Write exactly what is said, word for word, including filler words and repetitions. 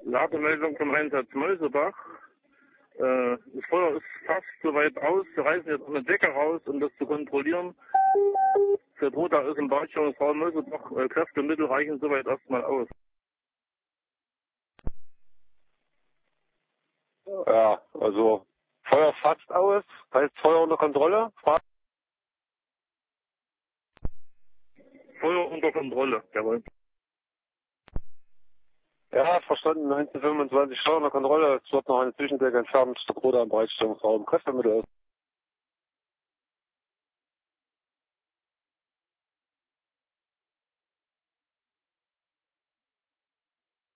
Lagemeldung vom Einsatz Mölsebach. Äh, das Feuer ist fast soweit aus. Wir reißen jetzt eine Decke raus, um das zu kontrollieren. Der Bruder ist im Baustellungsraum Mölsebach. Äh, Kräfte und Mittel reichen soweit erstmal aus. Ja, also Feuer fast aus, heißt Feuer unter Kontrolle? Feuer unter Kontrolle, jawohl. Ja, verstanden, neunzehnhundertfünfundzwanzig Feuer unter Kontrolle. Es wird noch eine Zwischendecke entfernt, der Bruder im Bereitstellungsraum. Kräftemittel ist.